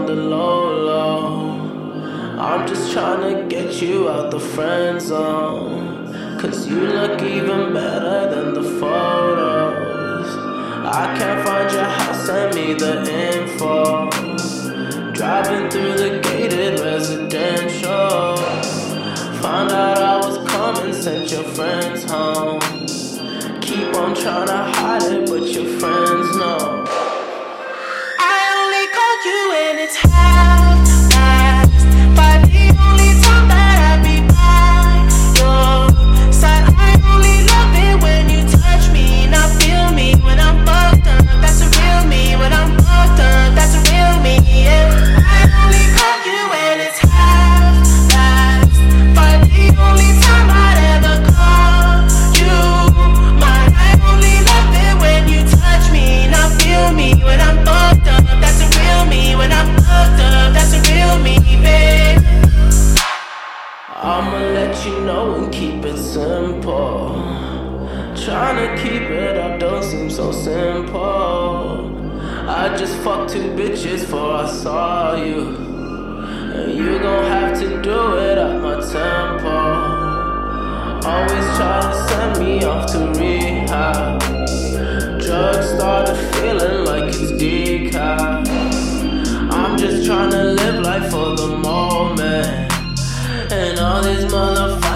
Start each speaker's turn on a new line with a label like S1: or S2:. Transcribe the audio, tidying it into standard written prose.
S1: the low. I'm just trying to get you out the friend zone, 'cause you look even better than the photos. I can't find your house, send me the info. Driving through the gated residential, found out I was coming, sent your friends home. Keep on trying to hide it, but your friends know.
S2: I only call you when it's half-past, but the only time that I be by your side. I only love it when you touch me, not feel me when I'm fucked up. That's a real me. When I'm fucked up, that's a real me, yeah. I only call you when it's half-past, but the only time I'd ever call you mine. I only love it when you touch me, not feel me when I'm fucked up. That's a real me. When I'm fucked up, that's a real me, babe.
S1: I'ma let you know and keep it simple. Trying to keep it up don't seem so simple. I just fucked 2 bitches before I saw you, and you gon' have to do it at my tempo. Always try to send me off to rehab. Drugs started feeling like it's decaf. I'm just trying to live life for the moment, and all these motherfuckers